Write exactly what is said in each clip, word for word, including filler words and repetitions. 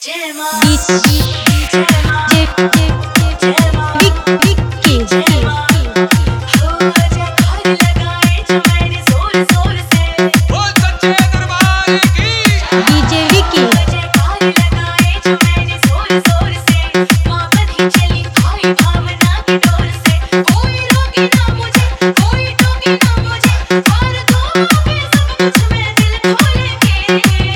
जय मां जय मां जय मां विक्की जय मां हो आजा घर लगाए जमाने जोर जोर से ओ सच्चे दरबार की डीजे विक्की आजा घर लगाए जमाने जोर जोर से मां बंधी चली भाई भावना की डोर से कोई रोके ना मुझे कोई टोके ना मुझे और दो के सब कुछ मैं दिल खोल के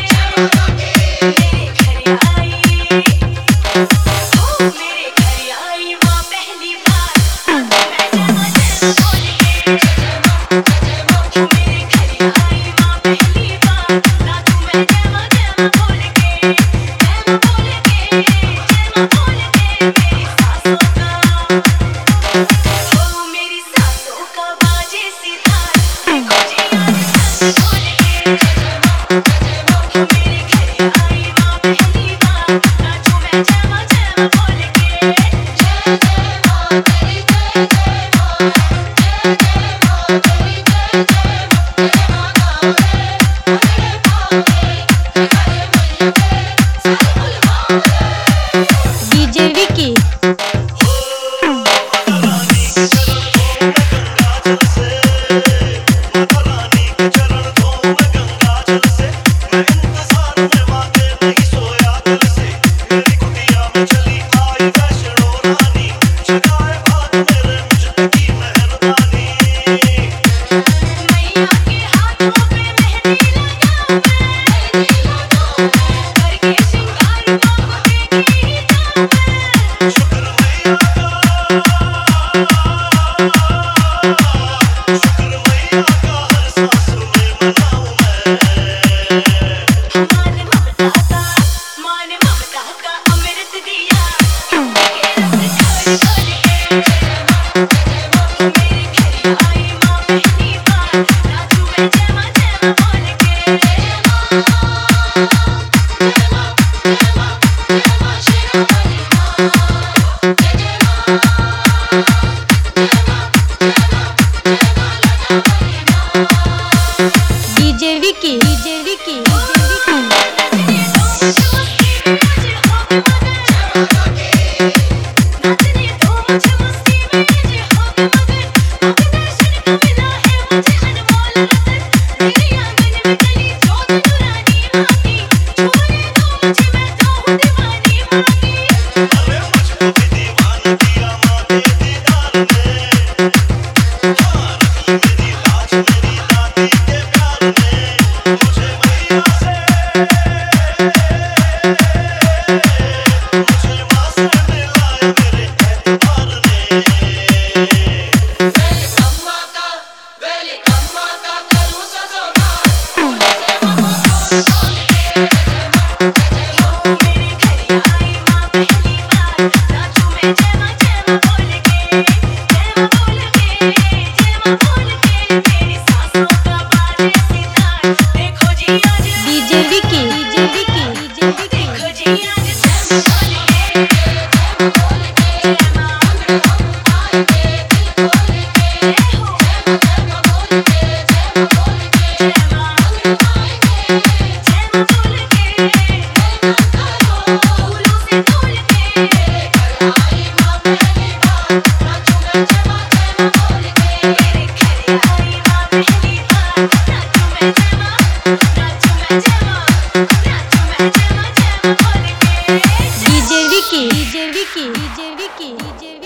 मेरे घर आई ओ मेरे घर आई मां पहली बार मैं जमा जमा बोल के ओ मेरे घर आई मां पहली बार रातों में जमा जमा बोल के जमा बोल के जमा बोल के मेरी सासों का ओ मेरी सासों का बाजे सितार देखो जी आज बोल के ओ मेरे घर आई मां पहली बार रातों में जमा जमा बोल के जय जय मां तेरी जय जय मां जय जय मां तेरी जय जय मां जय मां गावे अरे पावे घर मुझे डीजे विक्की मैया के हाथों पे मेहंदी लगा मेहंदी लगा करके श्रृंगार को देखी जाऊं मान ममता का मान ममता का अमृत दिया मेरे रस खोल खोल के मेरे घर आई मां पहली बार रातों में जमा जमा बोल के जय मां जय मां जय मां जय मां शेरावाली मां जय जय मां जय मां जय मां जय मां लाडवाली मां डीजे विक्की डीजे विक्की नाचने दो मुझे मस्ती में मुझे हो गए मगन अब दर्शन का मिला है मुझे अनमोल रतन मेरे आंगन में गली जोत नूरानी माँ की छूने दो मुझे मैं तो हूँ दीवानी माँ की अरे मुझको भी दीवाना किया माँ के दीदार ने हाँ रख मेरी लाज मेरी दादी के प्यार ने मुझे मैया से मुझे माँ से मिलाए मेरे एतबार ने वेलकम माता वेलकम माता करूं सजोना फूल से ममो बोल के जय मां जय मां ओ मेरे घर आई मां पहली बार रातों में जमा जमा बोल के जमा बोल के जमा बोल के मेरी सासों का बाजे सितार देखो जी आज DJ Vicky DJ Vicky DJ Vicky देखो जी आज जमा बोल के जय बोल के जय मां हम आए के दिल खोल के जय हो जय जय बोल के जय बोल के जय मां हम आए के जमा बोल के फूलों से तोड़ के मेरे घर आई मां पहली बार रातों में जमा जमा बोल के मेरे घर आई मां पहली बार रातों में जमा रातों में जमा रातों में जमा जमा बोल के DJ Vicky DJ Vicky DJ Vicky DJ